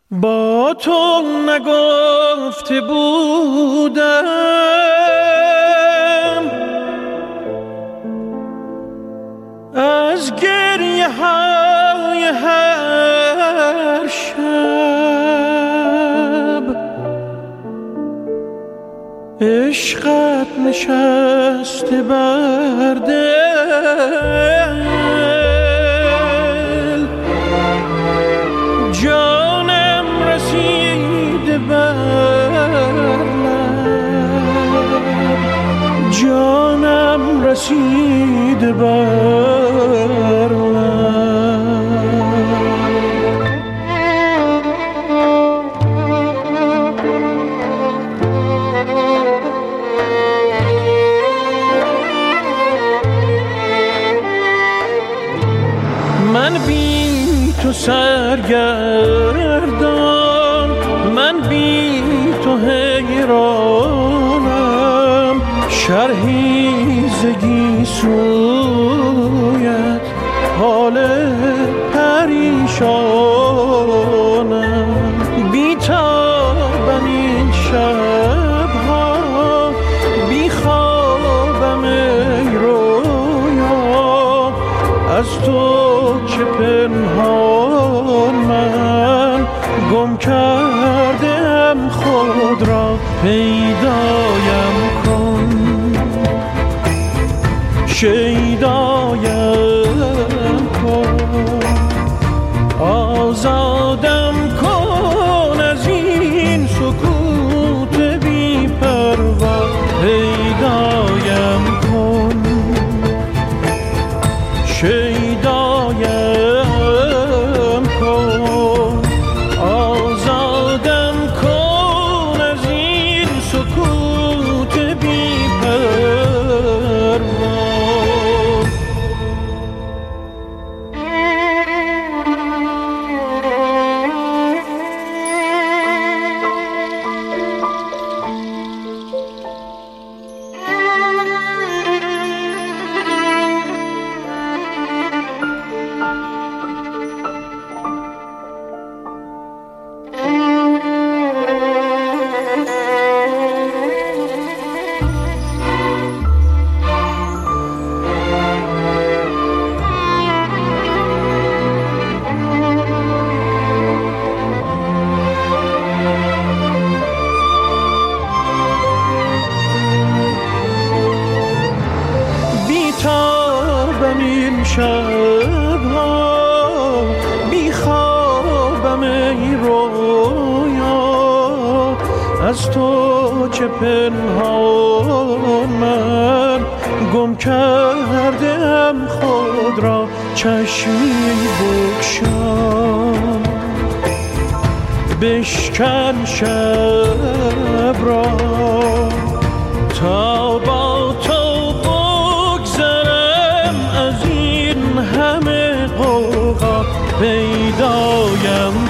با تو نگفته بودم از گریه های هر شب، عشقت نشسته بر دل، جانم رسیده بر لب، جانم رسیده بر من بی تو سرگردان، من بی تو حیرانم، شرحی ز گیسویت حال پریشانم، بی تابم این شبها، بی خوابم ای رویا، از تو چه پنهان من گم کردم خود را، پیدایم کن، شیدایم کن، آزادم کن از این سکوت بی پروا، پیدایم کن، شیدایم کن، آزادم کن از این سکوت بی پروا. بیتابم این شبها، بی خوابم ای رویا، از تو چه پنهان من گم کردم خود را، چشمی بگشا بشکن شب را، تا با تو بگذرم از این همه غوغا، پیدایم